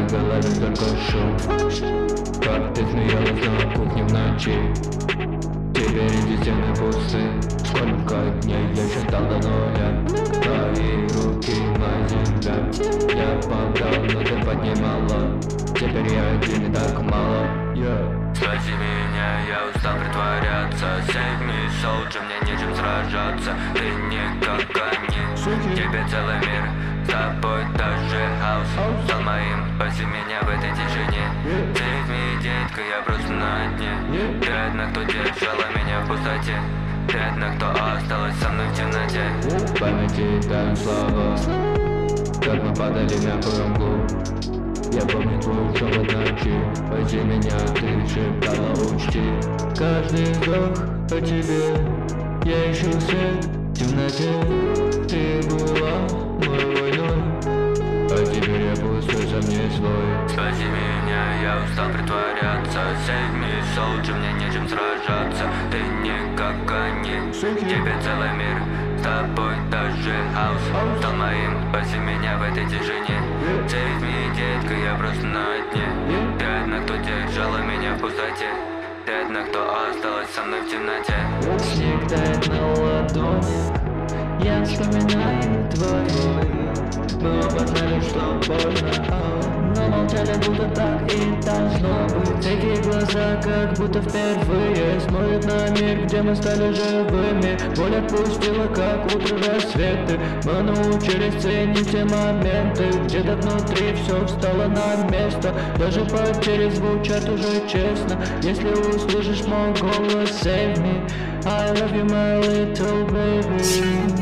в голове только шум. Как ты смеялась на кухне в ночи. Теперь эти стены пусты. Сколько дней я считал до нуля. Твои руки на земле. Я падал, но ты поднимала. Теперь я один и так мало. Спаси меня, я устал притворяться. Save me, soldier, мне нечем сражаться. Ты не как они, тебе целый мир. С тобой даже хаос стал моим. Спаси меня в этой тишине. Save me, детка, я просто на дне. Ты одна, кто держала меня в пустоте. Ты одна, кто осталась со мной в темноте. В памяти тают слова, как мы падали в мягкую мглу. Я помню твой шепот ночи. Спаси меня, ты шептала, учти. Каждый вздох о тебе. Я ищу свет в темноте. Ты была моей войной, а теперь я пустой, сам не свой. Спаси меня, я устал притворяться. Save me, soldier, мне нечем сражаться. Ты не как они, тебе целый мир. С тобой даже хаос стал моим. Спаси меня в этой тишине. Save me, детка, я просто на дне. Ты одна, кто держала меня в пустоте. Ты одна, кто осталась со мной в темноте. Снег тает на ладони. Я вспоминаю твою. Мы оба знали, что больно, но молчали, будто так и должно быть. Такие глаза, как будто впервые смотрят на мир, где мы стали живыми. Боль отпустила, как утро рассветы. Мы научились ценить те моменты, где-то внутри все встало на место. Даже потери звучат уже честно. Если услышишь мой голос, save me. I love you, my little baby.